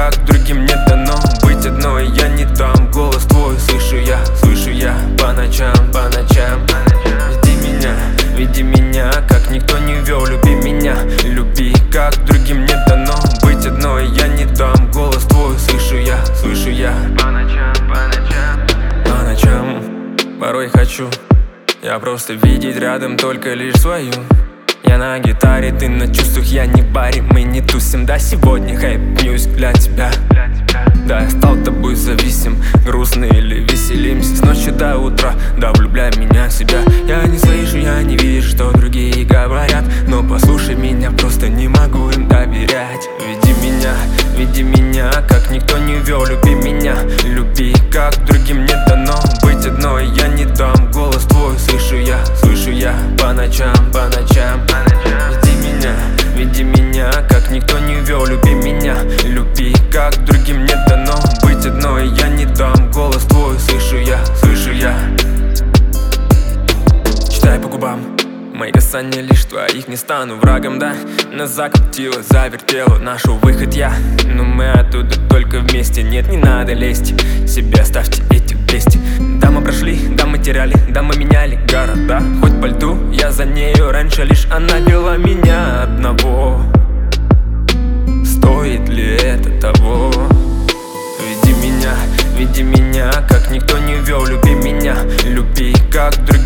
как другим не дано быть одной, я не там. Голос твой слышу я по ночам, по ночам. Веди меня, как никто не вел. Люби меня, люби, как другим не дано быть одной, я не там. Голос твой слышу я по ночам, по ночам, по ночам. Порой хочу я просто видеть рядом только лишь свою. Я на гитаре, ты на чувствах, я не в баре. Мы не тусим, да, сегодня хайпнюсь для тебя. Да, я стал тобой зависим, грустно или веселимся с ночи до утра, да, влюбляй меня в себя. Я не слышу, я не вижу, что другие говорят, но послушай меня, просто не могу им доверять. Веди меня, как никто не вел. Люби меня, люби, как другим не дано быть одной, я не дам. Голос твой слышу я по ночам, по ночам. Веди меня, как никто не вел. Люби меня, люби, как другим не дано быть одной, я не дам. Голос твой слышу я. Читай по губам мои касания, лишь твоих не стану врагом, да. Нас закрутило, завертело, нашел выход я. Но мы оттуда только вместе, нет, не надо лезть. Себе оставьте эти 200. Да, мы прошли, да, мы теряли, да, мы меняли города. Хоть по льду, я за нею, раньше лишь она вела меня одного. Стоит ли это того? Веди меня, как никто не вел. Люби меня, люби, как другие